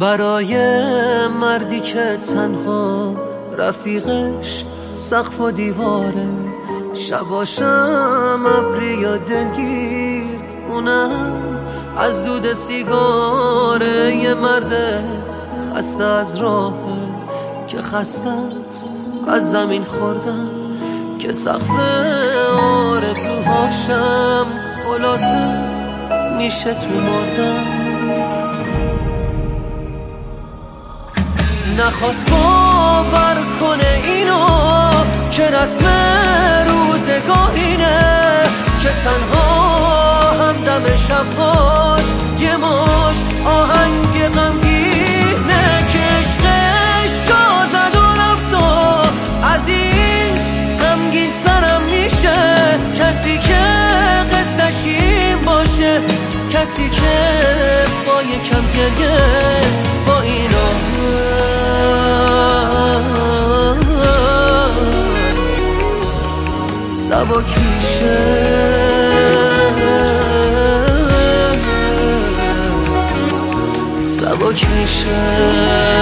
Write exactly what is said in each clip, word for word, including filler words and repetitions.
برای مردی که تنها رفیقش سقف و دیواره، شباشم ابری یا دلگیر، اونم از دود سیگاره. یه مرد خسته از راهه که خسته است از زمین خوردن، که سقف آرزوهاشم خلاصه میشه تو مردن. نخواست باور کنه اینو که رسم روزگارینه، که تنها همدم شبهاش یه مشت آهنگ غمگینه، که عشقش جا زد و رفت و از این غمگین سرم میشه. کسی که قصه‌ش این باشه، کسی که با یکم گریه با اینا سبک میشه، سبک میشه.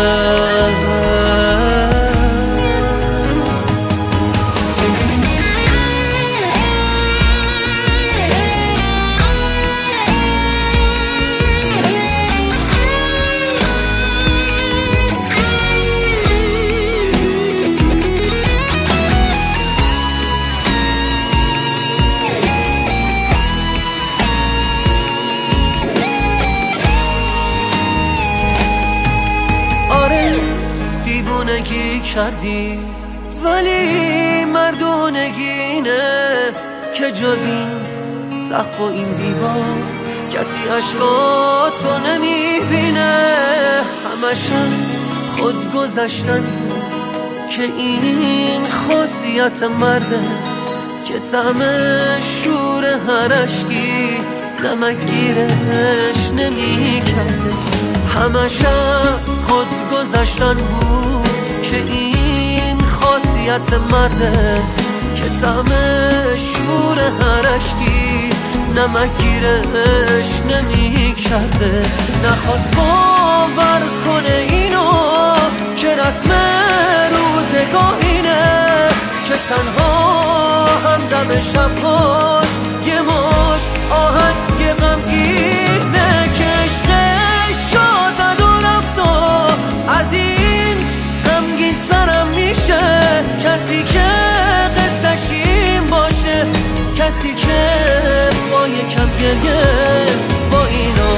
دیوونگی کردی ولی مردونگی اینه، که جز این سقف و این دیوار کسی عشقاتو نمیبینه. همش از خود گذشتن که این خاصیت مرده، که طعم شور هر عشقی نمکگیرش نمیکرده. همش از خود گذشتن بود که این خاصیت مرده، که طعم شور هر عشقی نمکگیرش نمیکرده. نخواست باور کنه اینو که رسم روزگارینه، که تنها همدم شبهاش یه مشت آهنگ غمگینه، که عشقش جا زد و رفت و از این غمگین سرم میشه. کسی که قصه‌ش این باشه، کسی که با یکم گریه با اینا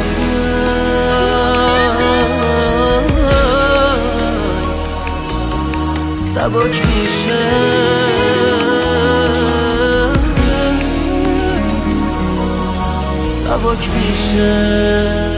سبک میشه، سبک میشه.